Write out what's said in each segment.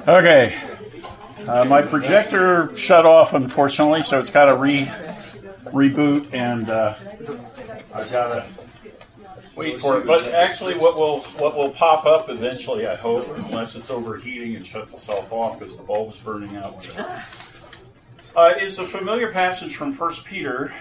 Okay, my projector shut off, unfortunately, so it's got to reboot, and I've got to wait for it. But actually, what will pop up eventually, I hope, unless it's overheating and shuts itself off because the bulb's burning out, is a familiar passage from 1 Peter.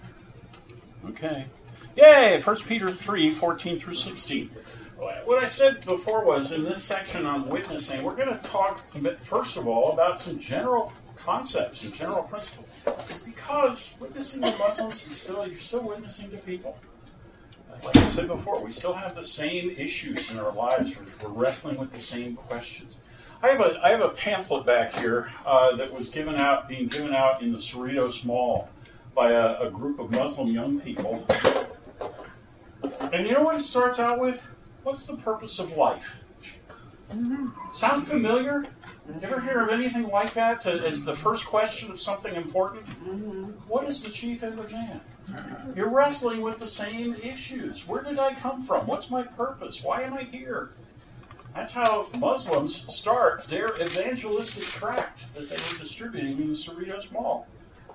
Okay, yay! 1 Peter 3:14 through 16. What I said before was, in this section on witnessing, we're going to talk, first of all, about some general concepts and general principles. Because witnessing to Muslims is you're still witnessing to people. Like I said before, we still have the same issues in our lives. We're wrestling with the same questions. I have a pamphlet back here that was being given out in the Cerritos Mall by a group of Muslim young people. And you know what it starts out with? What's the purpose of life? Sound familiar? Ever hear of anything like that as the first question of something important? What is the chief end of man? You're wrestling with the same issues. Where did I come from? What's my purpose? Why am I here? That's how Muslims start their evangelistic tract that they were distributing in the Cerritos Mall.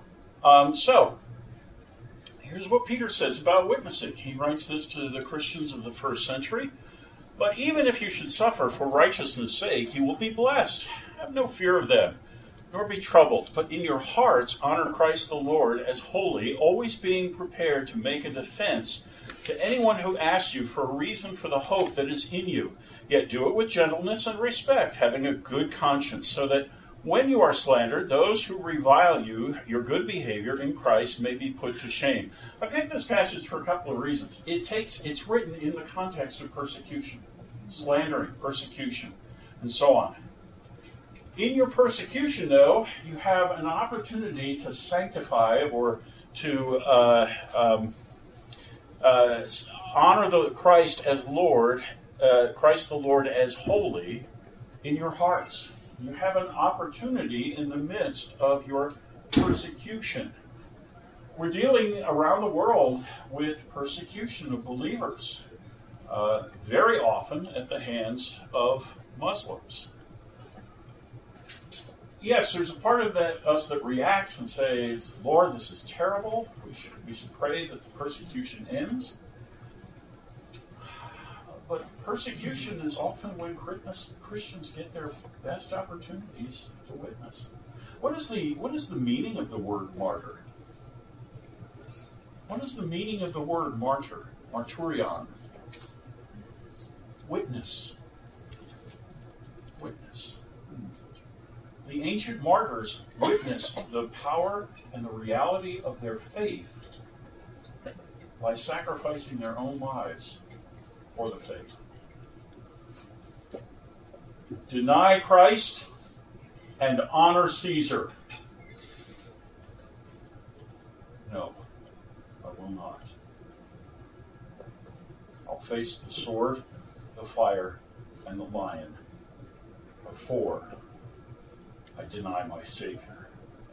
So, here's what Peter says about witnessing. He writes this to the Christians of the first century. But even if you should suffer for righteousness' sake, you will be blessed. Have no fear of them, nor be troubled. But in your hearts honor Christ the Lord as holy, always being prepared to make a defense to anyone who asks you for a reason for the hope that is in you. Yet do it with gentleness and respect, having a good conscience, so that when you are slandered, those who revile you, your good behavior in Christ, may be put to shame. I picked this passage for a couple of reasons. It's written in the context of persecution, slandering, persecution, and so on. In your persecution, though, you have an opportunity to sanctify or to honor the Christ as Lord, Christ the Lord as holy in your hearts. You have an opportunity in the midst of your persecution. We're dealing around the world with persecution of believers, very often at the hands of Muslims. Yes, there's a part of us that reacts and says, Lord, this is terrible. We should pray that the persecution ends. But persecution is often when Christians get their best opportunities to witness. What is the meaning of the word martyr? What is the meaning of the word martyr? Marturion. Witness. Witness. The ancient martyrs witnessed the power and the reality of their faith by sacrificing their own lives for the faith. Deny Christ and honor Caesar. No, I will not. I'll face the sword, the fire, and the lion before I deny my Savior.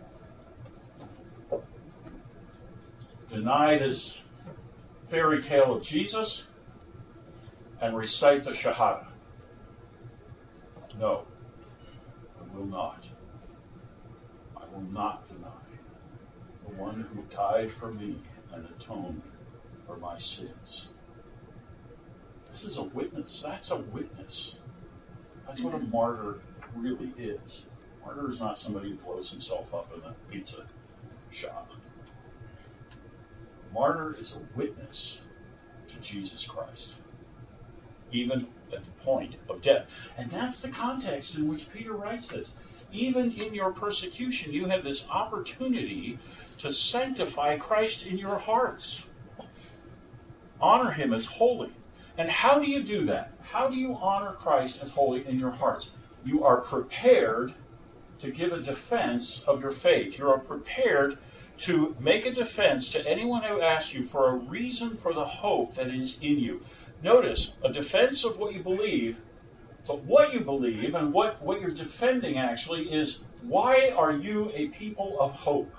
Deny this fairy tale of Jesus and recite the Shahada. No, I will not. I will not deny the one who died for me and atoned for my sins. This is a witness. That's a witness. That's what a martyr really is. A martyr is not somebody who blows himself up in a pizza shop. A martyr is a witness to Jesus Christ, even at the point of death. And that's the context in which Peter writes this. Even in your persecution, you have this opportunity to sanctify Christ in your hearts. Honor him as holy. And how do you do that? How do you honor Christ as holy in your hearts? You are prepared to give a defense of your faith. You are prepared to make a defense to anyone who asks you for a reason for the hope that is in you. Notice, a defense of what you believe, but what you believe and what you're defending actually is, why are you a people of hope?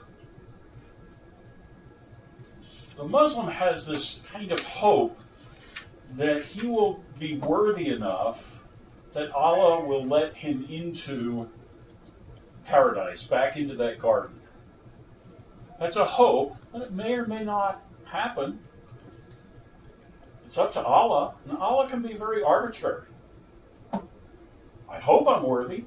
The Muslim has this kind of hope that he will be worthy enough that Allah will let him into paradise, back into that garden. That's a hope, but it may or may not happen. It's up to Allah, and Allah can be very arbitrary. I hope I'm worthy.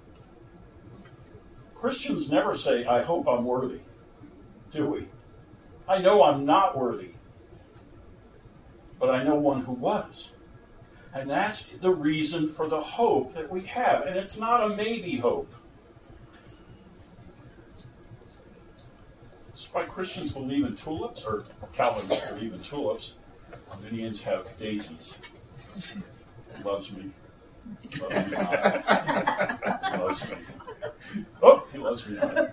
Christians never say, I hope I'm worthy, do we? I know I'm not worthy, but I know one who was. And that's the reason for the hope that we have. And it's not a maybe hope. That's why Christians believe in tulips, or Calvinists believe in tulips. Arminians have daisies. He loves me. He loves me not. He loves me. Oh, he loves me not.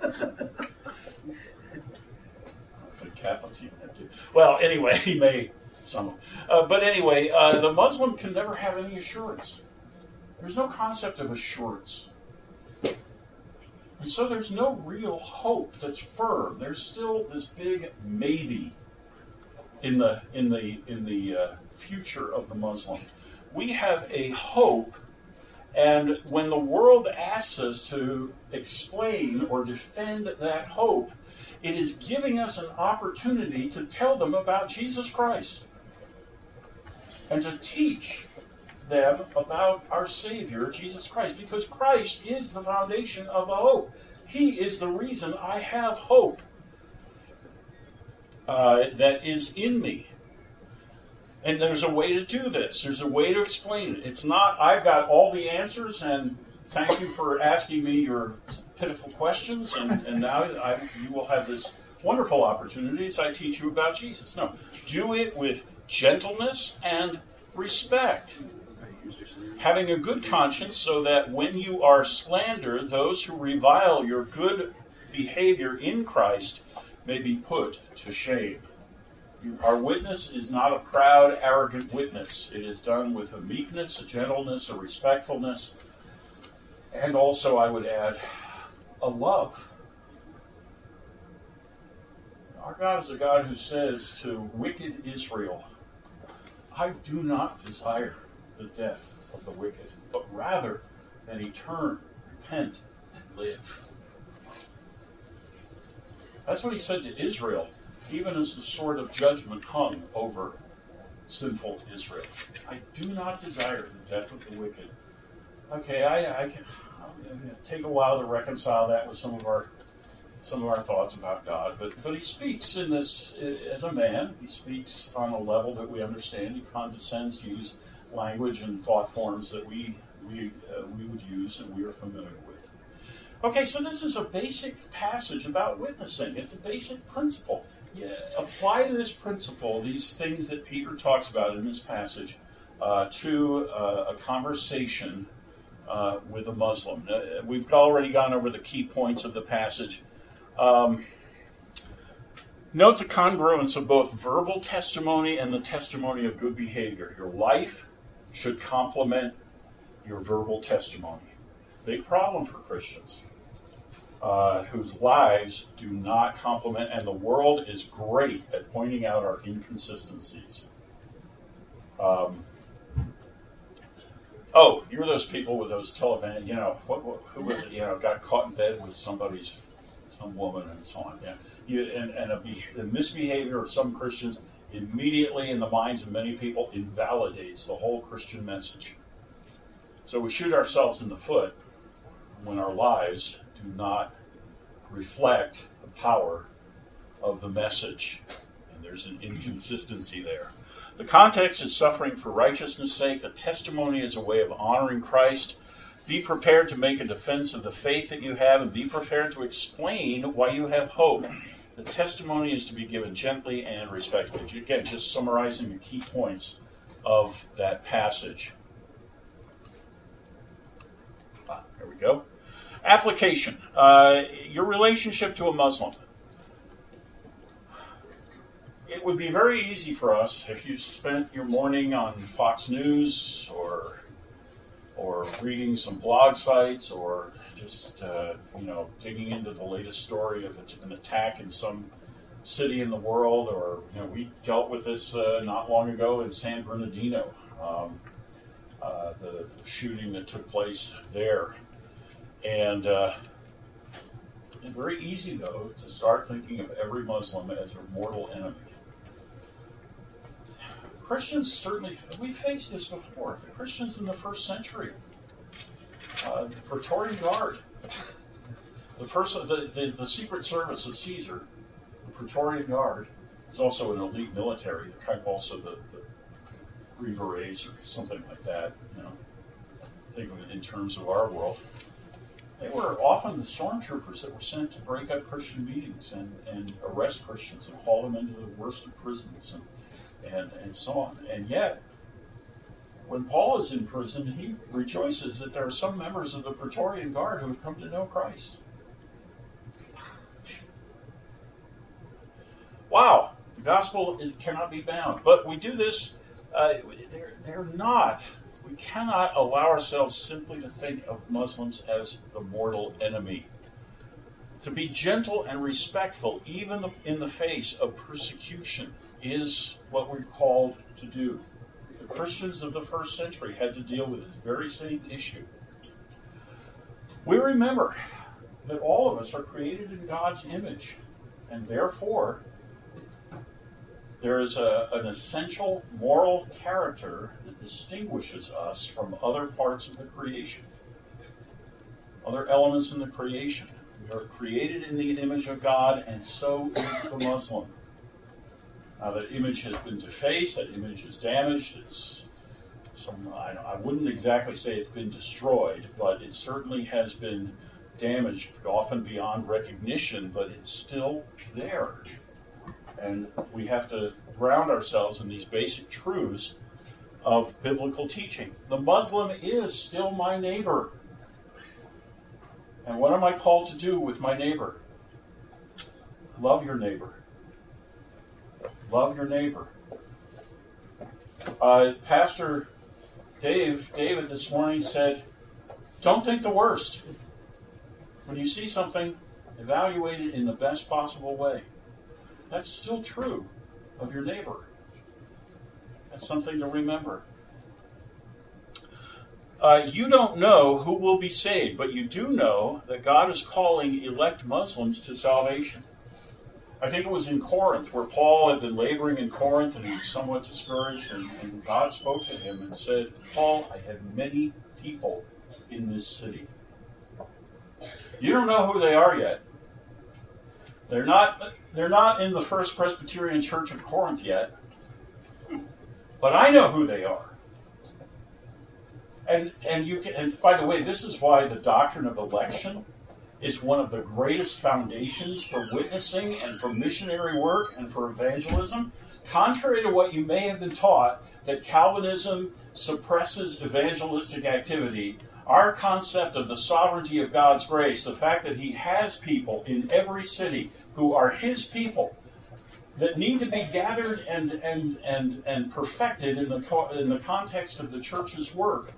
For the Catholics, even have to. Well, anyway, he may. Some. But anyway, the Muslim can never have any assurance. There's no concept of assurance. And so there's no real hope that's firm. There's still this big maybe in the future of the Muslim. We have a hope, and when the world asks us to explain or defend that hope, it is giving us an opportunity to tell them about Jesus Christ and to teach them about our Savior, Jesus Christ, because Christ is the foundation of the hope. He is the reason I have hope that is in me. And there's a way to do this. There's a way to explain it. It's not, I've got all the answers, and thank you for asking me your pitiful questions, and now you will have this wonderful opportunity as I teach you about Jesus. No, do it with gentleness and respect, having a good conscience, so that when you are slandered, those who revile your good behavior in Christ may be put to shame. Our witness is not a proud, arrogant witness. It is done with a meekness, a gentleness, a respectfulness, and also, I would add, a love. Our God is a God who says to wicked Israel, I do not desire the death of the wicked, but rather that he turn, repent, and live. That's what he said to Israel, even as the sword of judgment hung over sinful Israel. I do not desire the death of the wicked. Okay, I can take a while to reconcile that with some of our thoughts about God, but he speaks in this as a man. He speaks on a level that we understand. He condescends to use language and thought forms that we would use and we are familiar with. Okay, so this is a basic passage about witnessing. It's a basic principle. Apply this principle, these things that Peter talks about in this passage, to a conversation with a Muslim. We've already gone over the key points of the passage. Note the congruence of both verbal testimony and the testimony of good behavior. Your life should complement your verbal testimony. Big problem for Christians whose lives do not complement, and the world is great at pointing out our inconsistencies. You're those people with those televan, who was it, got caught in bed with some woman and so on. Yeah. The misbehavior of some Christians immediately in the minds of many people invalidates the whole Christian message. So we shoot ourselves in the foot when our lives do not reflect the power of the message. And there's an inconsistency there. The context is suffering for righteousness' sake. The testimony is a way of honoring Christ. Be prepared to make a defense of the faith that you have, and be prepared to explain why you have hope. The testimony is to be given gently and respectfully. Again, just summarizing the key points of that passage. There we go. Application. Your relationship to a Muslim. It would be very easy for us if you spent your morning on Fox News or reading some blog sites or just digging into the latest story of an attack in some city in the world, or we dealt with this not long ago in San Bernardino. the shooting that took place there. And it's very easy, though, to start thinking of every Muslim as a mortal enemy. Christians certainly, we faced this before. The Christians in the first century, the Praetorian Guard, the Secret Service of Caesar, the Praetorian Guard, is also an elite military, kind of also the Green Berets or something like that. Think of it in terms of our world. They were often the stormtroopers that were sent to break up Christian meetings and arrest Christians and haul them into the worst of prisons and so on. And yet, when Paul is in prison, he rejoices that there are some members of the Praetorian Guard who have come to know Christ. Wow, the gospel cannot be bound. But we do this, we cannot allow ourselves simply to think of Muslims as the mortal enemy. To be gentle and respectful, even in the face of persecution, is what we're called to do. The Christians of the first century had to deal with this very same issue. We remember that all of us are created in God's image, and therefore there is an essential moral character that distinguishes us from other parts of the creation, other elements in the creation. We are created in the image of God, and so is the Muslim. Now, that image has been defaced, that image is damaged. I wouldn't exactly say it's been destroyed, but it certainly has been damaged, often beyond recognition, but it's still there. And we have to ground ourselves in these basic truths of biblical teaching. The Muslim is still my neighbor. And what am I called to do with my neighbor? Love your neighbor. Love your neighbor. Pastor David this morning said, don't think the worst. When you see something, evaluate it in the best possible way. That's still true of your neighbor. That's something to remember. You don't know who will be saved, but you do know that God is calling elect Muslims to salvation. I think it was in Corinth, where Paul had been laboring in Corinth and he was somewhat discouraged, and God spoke to him and said, Paul, I have many people in this city. You don't know who they are yet. They're not in the First Presbyterian Church of Corinth yet, but I know who they are. And by the way, this is why the doctrine of election is one of the greatest foundations for witnessing and for missionary work and for evangelism. Contrary to what you may have been taught, that Calvinism suppresses evangelistic activity, our concept of the sovereignty of God's grace, the fact that He has people in every city who are His people that need to be gathered and perfected in the context of the church's work,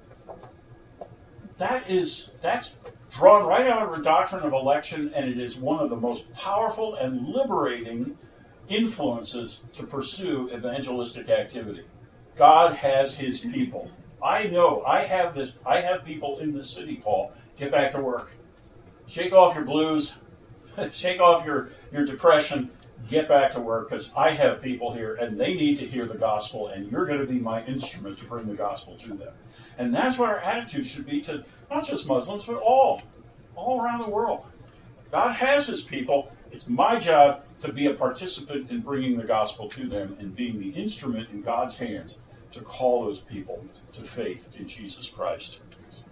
that's drawn right out of the doctrine of election, and it is one of the most powerful and liberating influences to pursue evangelistic activity. God has His people. I know. I have people in the city, Paul. Get back to work. Shake off your blues. Shake off your depression. Get back to work, because I have people here, and they need to hear the gospel, and you're going to be my instrument to bring the gospel to them. And that's what our attitude should be to not just Muslims, but all around the world. God has His people. It's my job to be a participant in bringing the gospel to them and being the instrument in God's hands to call those people to faith in Jesus Christ.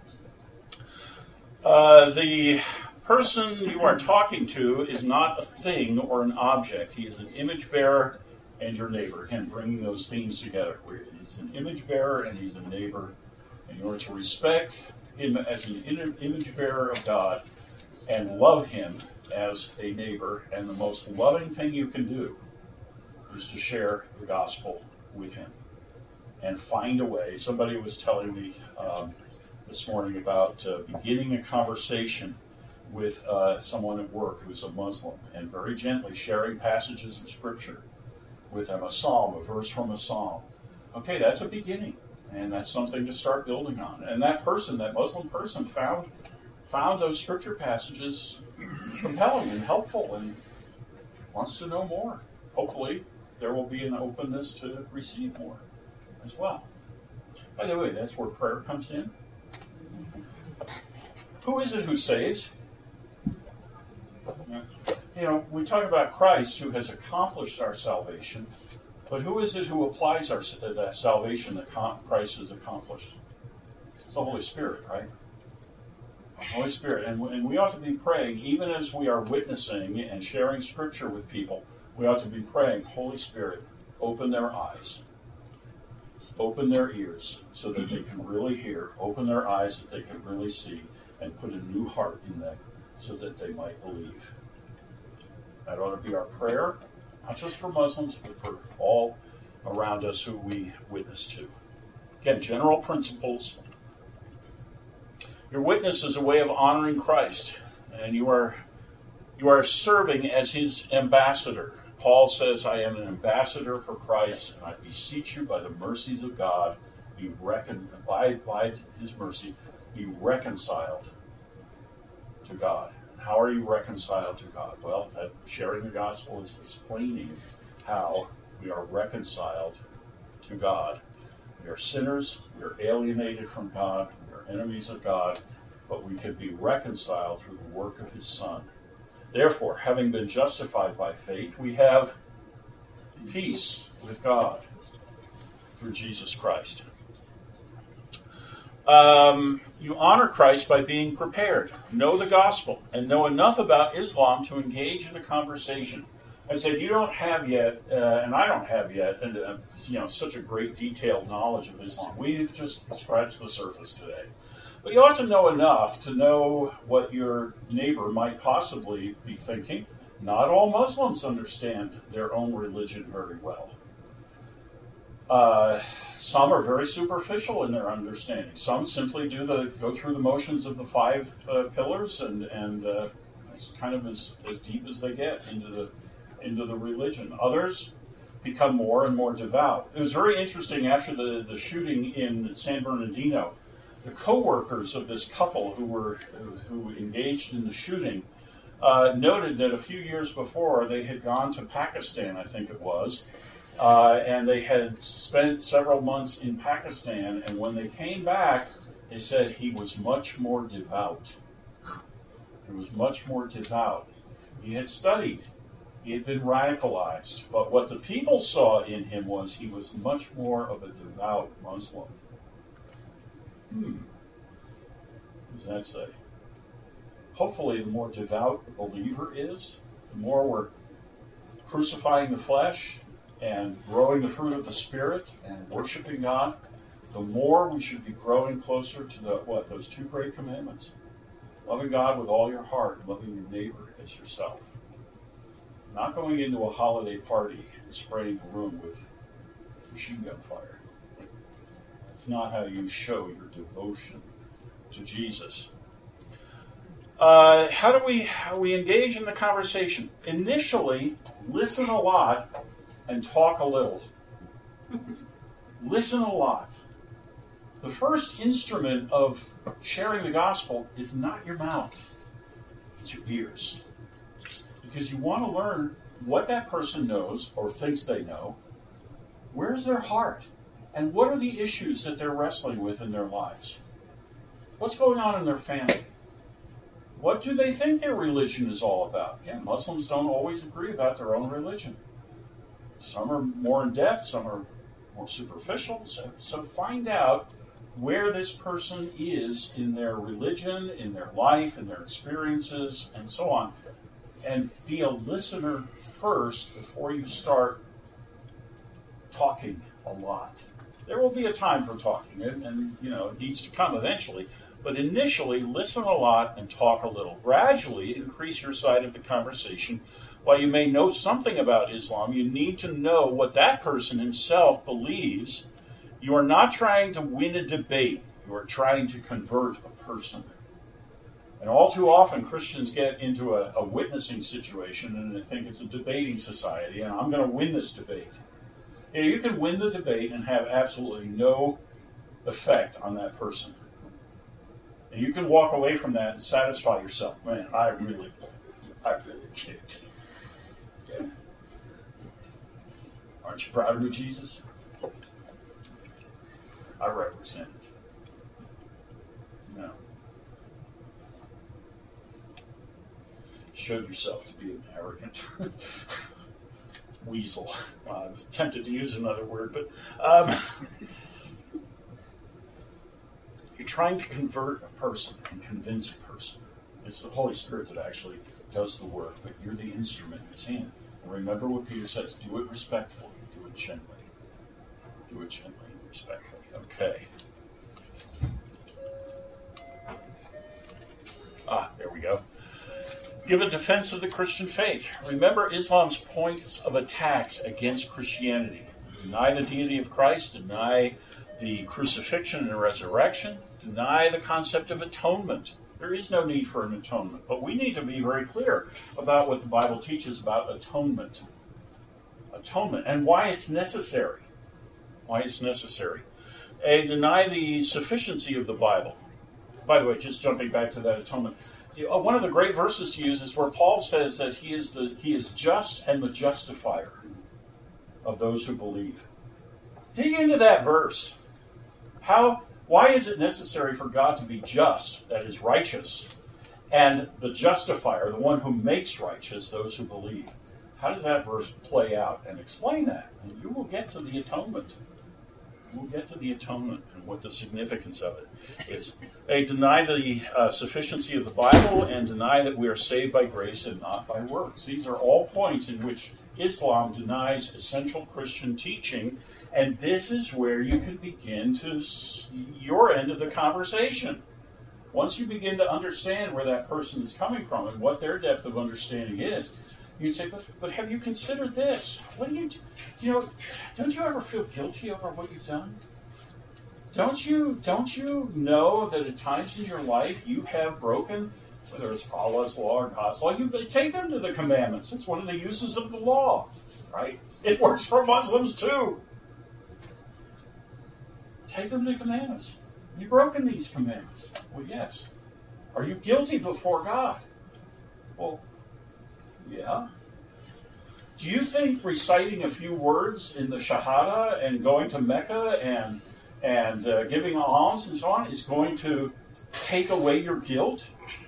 The person you are talking to is not a thing or an object. He is an image bearer and your neighbor. Again, bringing those themes together. He's an image bearer and he's a neighbor. In order to respect Him as an image bearer of God and love Him as a neighbor, and the most loving thing you can do is to share the gospel with Him and find a way. Somebody was telling me this morning about beginning a conversation with someone at work who's a Muslim, and very gently sharing passages of Scripture with them, a psalm, a verse from a psalm. Okay, that's a beginning. And that's something to start building on. And that person, that Muslim person, found those scripture passages compelling and helpful and wants to know more. Hopefully, there will be an openness to receive more as well. By the way, that's where prayer comes in. Who is it who saves? You know, we talk about Christ who has accomplished our salvation, but who is it who applies that salvation that Christ has accomplished? It's the Holy Spirit, right? Holy Spirit. And we ought to be praying, even as we are witnessing and sharing Scripture with people, we ought to be praying, Holy Spirit, open their eyes, open their ears so that they can really hear, open their eyes that they can really see, and put a new heart in them so that they might believe. That ought to be our prayer, not just for Muslims, but for all around us who we witness to. Again, general principles. Your witness is a way of honoring Christ, and you are serving as his ambassador. Paul says, I am an ambassador for Christ, and I beseech you by the mercies of God, by his mercy, be reconciled to God. How are you reconciled to God? Well, sharing the gospel is explaining how we are reconciled to God. We are sinners, we are alienated from God, we are enemies of God, but we can be reconciled through the work of his Son. Therefore, having been justified by faith, we have peace with God through Jesus Christ. You honor Christ by being prepared, know the gospel, and know enough about Islam to engage in a conversation. I said, you don't have yet, and I don't have yet, such a great detailed knowledge of Islam. We've just scratched the surface today. But you ought to know enough to know what your neighbor might possibly be thinking. Not all Muslims understand their own religion very well. Some are very superficial in their understanding. Some simply go through the motions of the 5 pillars, and it's kind of as deep as they get into the religion. Others become more and more devout. It was very interesting after the shooting in San Bernardino. The co-workers of this couple who engaged in the shooting noted that a few years before they had gone to Pakistan, I think it was, and they had spent several months in Pakistan, and when they came back, they said he was much more devout. He was much more devout. He had studied. He had been radicalized. But what the people saw in him was he was much more of a devout Muslim. What does that say? Hopefully, the more devout the believer is, the more we're crucifying the flesh and growing the fruit of the Spirit and worshiping God, the more we should be growing closer to those 2 great commandments. Loving God with all your heart and loving your neighbor as yourself. Not going into a holiday party and spraying the room with machine gun fire. That's not how you show your devotion to Jesus. How do we engage in the conversation? Initially, listen a lot and talk a little. Listen a lot. The first instrument of sharing the gospel is not your mouth. It's your ears. Because you want to learn what that person knows or thinks they know. Where's their heart? And what are the issues that they're wrestling with in their lives? What's going on in their family? What do they think their religion is all about? Again, Muslims don't always agree about their own religion. Some are more in depth, some are more superficial. So find out where this person is in their religion, in their life, in their experiences, and so on. And be a listener first before you start talking a lot. There will be a time for talking, and it needs to come eventually. But initially, listen a lot and talk a little. Gradually, increase your side of the conversation. While you may know something about Islam, you need to know what that person himself believes. You are not trying to win a debate. You are trying to convert a person. And all too often, Christians get into a witnessing situation, and they think it's a debating society, and I'm going to win this debate. You can win the debate and have absolutely no effect on that person. And you can walk away from that and satisfy yourself. Man, I really kicked. Yeah. Aren't you proud of me, Jesus? I represent it. No. Showed yourself to be an arrogant weasel. I was tempted to use another word, but you're trying to convert a person and convince a person. It's the Holy Spirit that actually does the work, but you're the instrument in his hand. And remember what Peter says, do it respectfully, do it gently. Do it gently and respectfully. Okay. There we go. Give a defense of the Christian faith. Remember Islam's points of attacks against Christianity. Deny the deity of Christ, deny the crucifixion and resurrection, deny the concept of atonement. There is no need for an atonement, but we need to be very clear about what the Bible teaches about atonement. Atonement, and why it's necessary. Why it's necessary. Deny the sufficiency of the Bible. By the way, just jumping back to that atonement, one of the great verses to use is where Paul says that he is just and the justifier of those who believe. Dig into that verse. Why is it necessary for God to be just, that is righteous, and the justifier, the one who makes righteous those who believe? How does that verse play out? And explain that, and you will get to the atonement. We'll get to the atonement and what the significance of it is. They deny the sufficiency of the Bible and deny that we are saved by grace and not by works. These are all points in which Islam denies essential Christian teaching, and this is where you can begin to see your end of the conversation. Once you begin to understand where that person is coming from and what their depth of understanding is, you say, but have you considered this? What do don't you ever feel guilty over what you've done? Don't you know that at times in your life you have broken, whether it's Allah's law or God's law, you take them to the commandments. It's one of the uses of the law, right? It works for Muslims too. Take them to the commandments. You've broken these commandments. Well, yes. Are you guilty before God? Well, yeah. Do you think reciting a few words in the Shahada and going to Mecca and giving alms and so on is going to take away your guilt?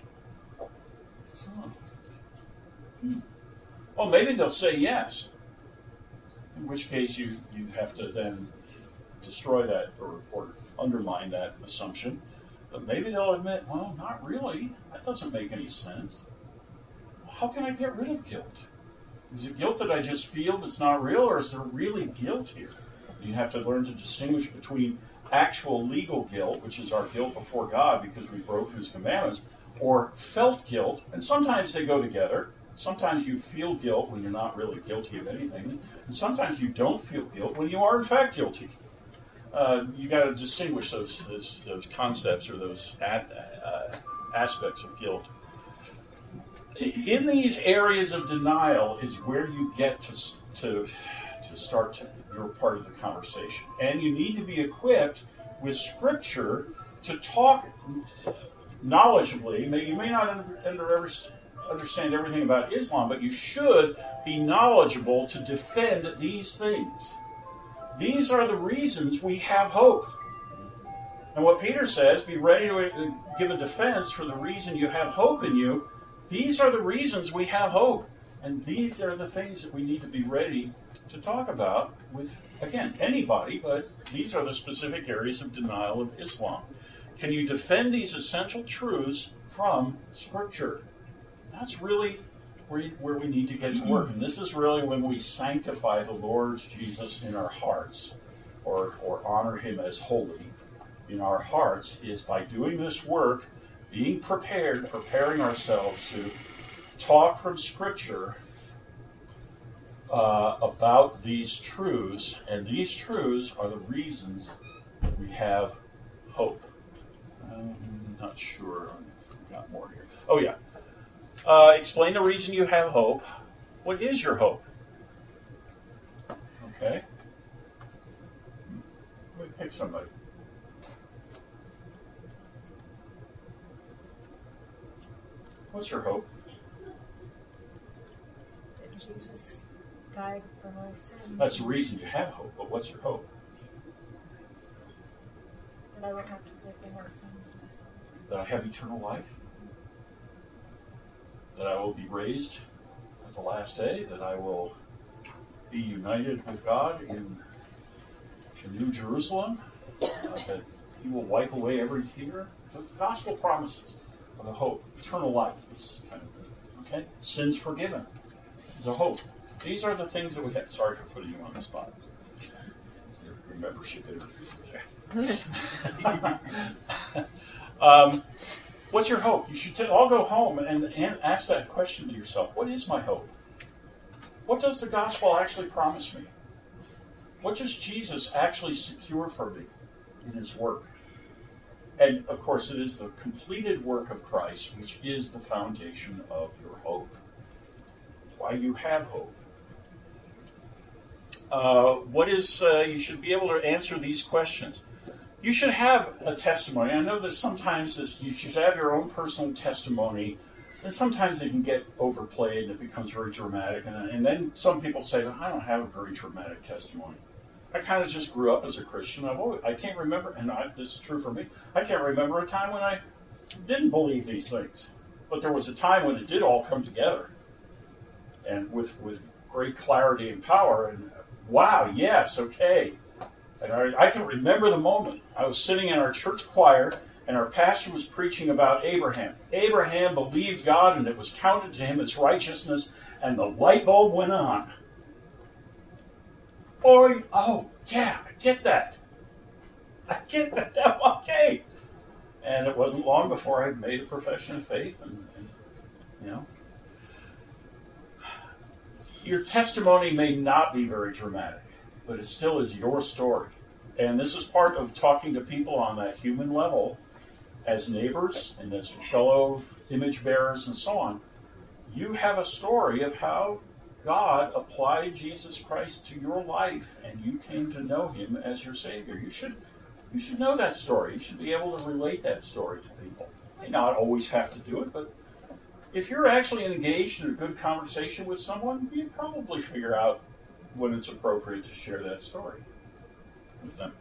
Well, maybe they'll say yes. In which case you have to then destroy that or undermine that assumption. But maybe they'll admit, well, not really. That doesn't make any sense. How can I get rid of guilt? Is it guilt that I just feel that's not real, or is there really guilt here? You have to learn to distinguish between actual legal guilt, which is our guilt before God because we broke His commandments, or felt guilt, and sometimes they go together. Sometimes you feel guilt when you're not really guilty of anything, and sometimes you don't feel guilt when you are in fact guilty. You got to distinguish those concepts or those aspects of guilt. In these areas of denial is where you get to start your part of the conversation. And you need to be equipped with Scripture to talk knowledgeably. You may not understand everything about Islam, but you should be knowledgeable to defend these things. These are the reasons we have hope. And what Peter says, be ready to give a defense for the reason you have hope in you. These are the reasons we have hope. And these are the things that we need to be ready to talk about with, again, anybody, but these are the specific areas of denial of Islam. Can you defend these essential truths from Scripture? That's really where we need to get to work. And this is really when we sanctify the Lord Jesus in our hearts, or honor Him as holy in our hearts, is by doing this work, being preparing ourselves to talk from Scripture about these truths, and these truths are the reasons we have hope. I'm not sure. I've got more here. Oh, yeah. Explain the reason you have hope. What is your hope? Okay. Let me pick somebody. What's your hope? That Jesus died for my sins. That's the reason you have hope, but what's your hope? That I won't have to live in my sins myself. That I have eternal life? That I will be raised at the last day? That I will be united with God in the New Jerusalem? That He will wipe away every tear? The gospel promises of a hope, eternal life, this kind of thing. Okay? Sins forgiven is a hope. These are the things that we have. Sorry for putting you on the spot. Your membership interview. What's your hope? You should all go home and ask that question to yourself. What is my hope? What does the gospel actually promise me? What does Jesus actually secure for me in His work? And, of course, it is the completed work of Christ which is the foundation of your hope. Why you have hope. You should be able to answer these questions. You should have a testimony. I know that sometimes you should have your own personal testimony, and sometimes it can get overplayed and it becomes very dramatic. And then some people say, I don't have a very dramatic testimony. I kind of just grew up as a Christian. I can't remember, and this is true for me, I can't remember a time when I didn't believe these things. But there was a time when it did all come together, and with great clarity and power, and wow, yes, okay. And I can remember the moment. I was sitting in our church choir, and our pastor was preaching about Abraham. Abraham believed God, and it was counted to him as righteousness, and the light bulb went on. Oh, yeah, I get that. Okay. And it wasn't long before I made a profession of faith, and your testimony may not be very dramatic, but it still is your story. And this is part of talking to people on that human level, as neighbors and as fellow image bearers and so on. You have a story of how God applied Jesus Christ to your life, and you came to know Him as your Savior. You should know that story. You should be able to relate that story to people. You may not always have to do it, but if you're actually engaged in a good conversation with someone, you probably figure out when it's appropriate to share that story with them.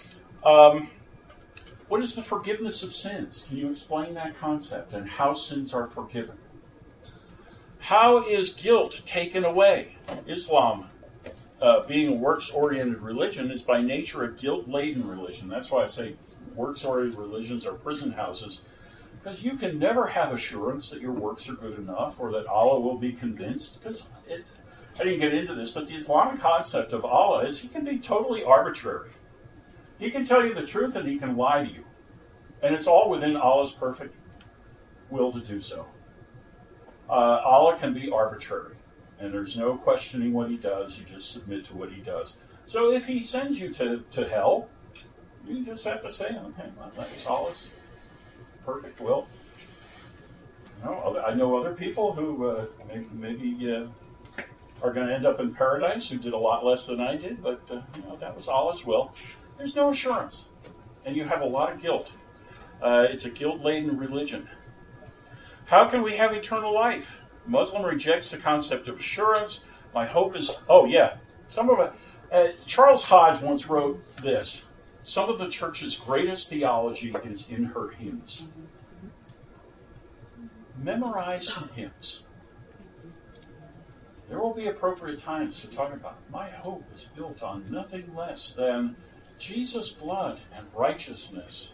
What is the forgiveness of sins? Can you explain that concept and how sins are forgiven? How is guilt taken away? Islam, being a works-oriented religion, is by nature a guilt-laden religion. That's why I say works-oriented religions are prison houses, because you can never have assurance that your works are good enough or that Allah will be convinced. Because I didn't get into this, but the Islamic concept of Allah is He can be totally arbitrary. He can tell you the truth and He can lie to you. And it's all within Allah's perfect will to do so. Allah can be arbitrary, and there's no questioning what He does. You just submit to what He does. So if He sends you to hell, you just have to say, okay, well, that is Allah's perfect will. I know other people who maybe are going to end up in paradise who did a lot less than I did, but that was Allah's will. There's no assurance, and you have a lot of guilt. It's a guilt-laden religion. How can we have eternal life? Muslim rejects the concept of assurance. My hope is, Charles Hodge once wrote this: some of the church's greatest theology is in her hymns. Memorize some hymns. There will be appropriate times to talk about my hope is built on nothing less than Jesus' blood and righteousness.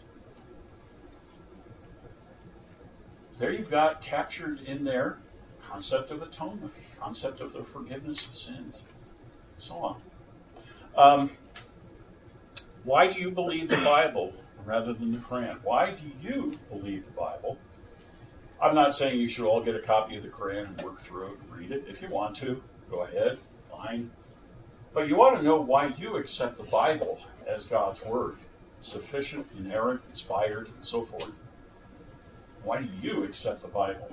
There you've got captured in there concept of atonement, concept of the forgiveness of sins, so on. Why do you believe the Bible rather than the Quran? Why do you believe the Bible? I'm not saying you should all get a copy of the Quran and work through it and read it. If you want to, go ahead, fine. But you ought to know why you accept the Bible as God's Word, sufficient, inerrant, inspired, and so forth. Why do you accept the Bible?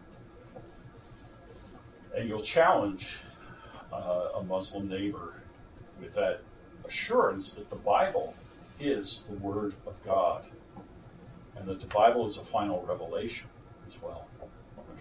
And you'll challenge a Muslim neighbor with that assurance that the Bible is the Word of God, and that the Bible is a final revelation as well.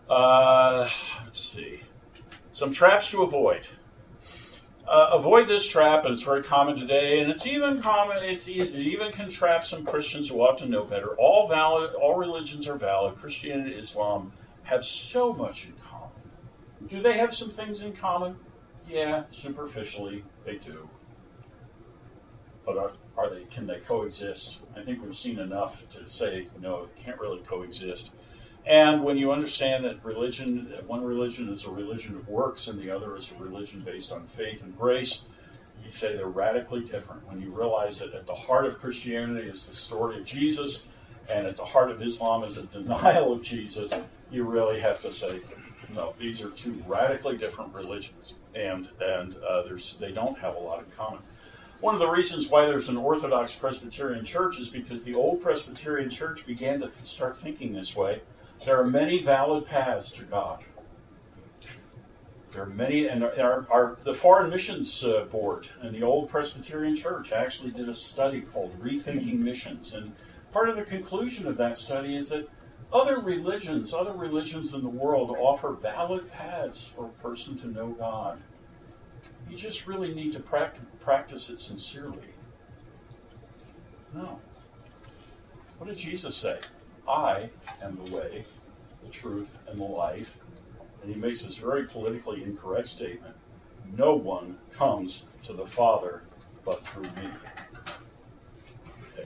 Let's see. Some traps to avoid. Avoid this trap, and it's very common today, and it's even common. It even can trap some Christians who ought to know better. All religions are valid. Christianity and Islam have so much in common. Do they have some things in common? Yeah, superficially, they do. But are they? Can they coexist? I think we've seen enough to say no, they can't really coexist. And when you understand that one religion is a religion of works and the other is a religion based on faith and grace, you say they're radically different. When you realize that at the heart of Christianity is the story of Jesus, and at the heart of Islam is a denial of Jesus, you really have to say, no, these are two radically different religions, and they don't have a lot in common. One of the reasons why there's an Orthodox Presbyterian church is because the old Presbyterian church began to start thinking this way. There are many valid paths to God. There are many, and the Foreign Missions Board and the old Presbyterian Church actually did a study called Rethinking Missions. And part of the conclusion of that study is that other religions in the world offer valid paths for a person to know God. You just really need to practice it sincerely. No. What did Jesus say? I am the way, the truth, and the life. And he makes this very politically incorrect statement. No one comes to the Father but through me. Okay.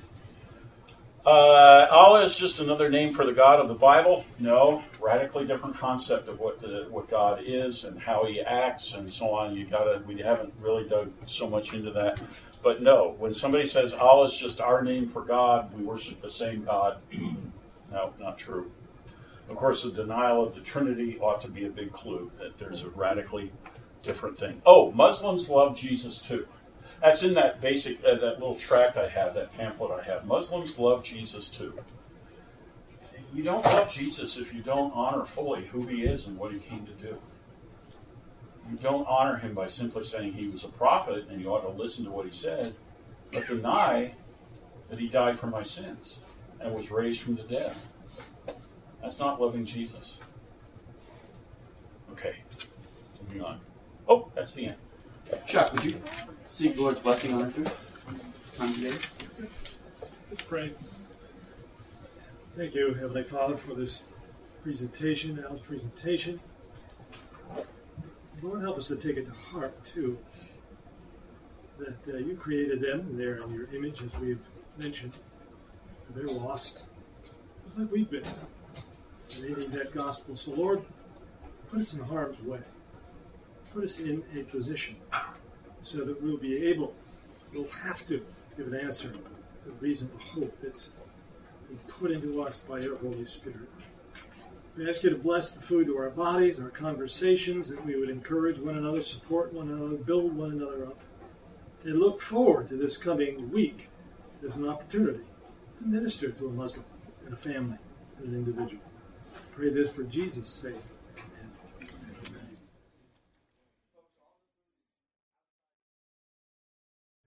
Allah is just another name for the God of the Bible? No. Radically different concept of what God is and how he acts and so on. We haven't really dug so much into that. But no, when somebody says Allah is just our name for God, we worship the same God. No, not true. Of course, the denial of the Trinity ought to be a big clue that there's a radically different thing. Oh, Muslims love Jesus too. That's in that basic, that little tract I have, that pamphlet I have. Muslims love Jesus too. You don't love Jesus if you don't honor fully who he is and what he came to do. You don't honor him by simply saying he was a prophet and you ought to listen to what he said, but deny that he died for my sins and was raised from the dead. That's not loving Jesus. Okay, moving on. Oh, that's the end. Chuck, would you seek the Lord's blessing on our food? Time today? Let's pray. Thank you, Heavenly Father, for this presentation, Al's presentation. Lord, help us to take it to heart, too, that you created them, and they're in your image, as we've mentioned. They're lost, just like we've been. They need that gospel. So, Lord, put us in harm's way. Put us in a position so that we'll have to give an answer to the reason of hope that's been put into us by your Holy Spirit. We ask you to bless the food to our bodies, our conversations, that we would encourage one another, support one another, build one another up, and look forward to this coming week as an opportunity to minister to a Muslim and a family and an individual. Pray this for Jesus' sake.